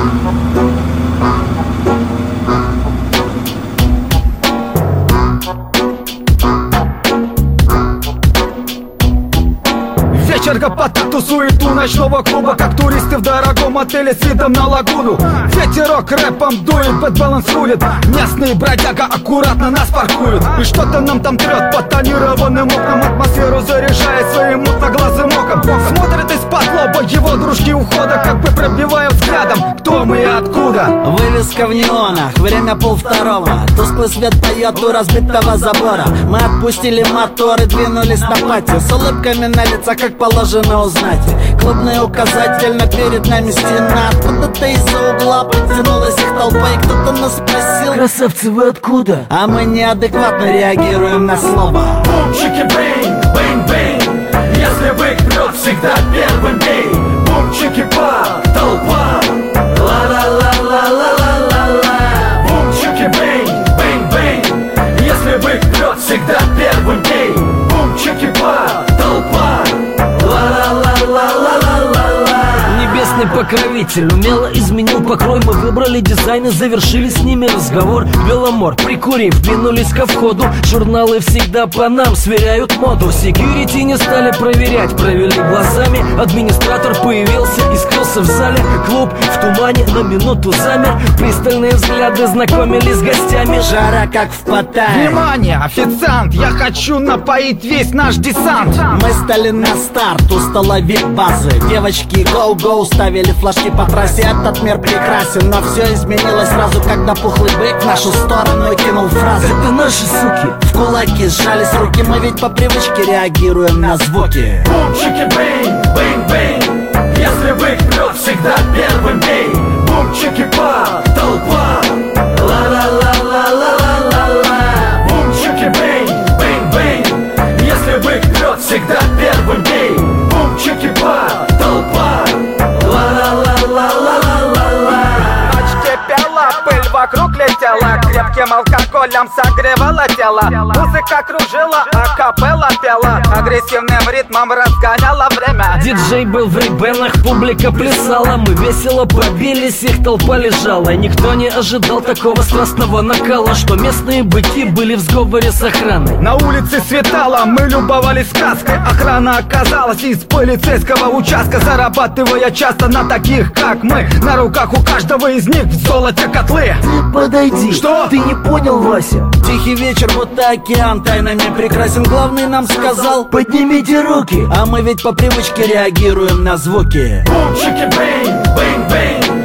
Вечер гопота, суету ночного клуба, как туристы в дорогом отеле с видом на лагуну. Ветерок рэпом дует, бэтбаланс рулит. Местные бродяга аккуратно нас паркуют. И что-то нам там трет по тонированным окнам, атмосферу заряжая своим мутноглазым оком. Смотрит из-под лоба его дружки ухода, как бы пробивая взглядом, кто мы и откуда. Вывеска в неонах, время 1:30. Тусклый свет поет у разбитого забора. Мы отпустили моторы, двинулись на пати, с улыбками на лицах, как положено узнать. Клубный указатель, но перед нами стена. Откуда-то из-за угла подтянулась их толпа, и кто-то нас спросил: красавцы, вы откуда? А мы неадекватно реагируем на слово. Бум-чики-бэнг, бэнг-бэнг. Если бык прет, всегда первым бей. Бум-чики-па, толпа. Ла-ла-ла-ла-ла-ла-ла-ла. Бум-чики-бэнг, бэнг-бэнг. Если бык прет, всегда первым бей. Бум-чики-па, толпа. Небесный покровитель умело изменил покрой. Мы выбрали дизайн и завершили с ними разговор. Беломор, прикурив, двинулись ко входу. Журналы всегда по нам сверяют моду. Секьюрити не стали проверять, провели глазами. Администратор появился и скрылся в зале. Клуб в тумане на минуту замер. Пристальные взгляды знакомились с гостями. Жара как в Паттайе. Внимание, официант, я хочу напоить весь наш десант. Мы стали на старт у стола вип-базы. Девочки гоу-гоу ставили флажки по трассе. Этот мир прекрасен, но все изменилось сразу, когда пухлый бык в нашу сторону кинул фразу: это наши суки. В кулаки сжались руки, мы ведь по привычке реагируем на звуки. Бум-чики-бэнг, бэнг-бэнг. Если бык прет, всегда первым бей. Бум-чики-па, толпа. Ла-ла-ла-ла-ла-ла-ла. Бум-чики-бэнг, бэнг-бэнг. Если бык прет, всегда первым бей. Бум-чики-па, толпа. Ла-ла-ла-ла-ла-ла-ла. Ночь кипела, пыль вокруг летела, крепким алкоголем согревала тело. Музыка кружила, а капелла пела, агрессивным ритмом разгоняла время. Диджей был в рейбенах, публика плясала. Мы весело побились, их толпа лежала. Никто не ожидал такого страстного накала, что местные быки были в сговоре с охраной. На улице светало, мы любовались сказкой. Охрана оказалась из полицейского участка, зарабатывая часто на таких, как мы. На руках у каждого из них в золоте котлы. Ты подойди. Что? Ты не понял, Вася? Тихий вечер, будто океан, тайнами прекрасен. Главный нам сказал: поднимите руки. А мы ведь по привычке реагируем на звуки. Бум-чики-бэнг, бэнг-бэнг.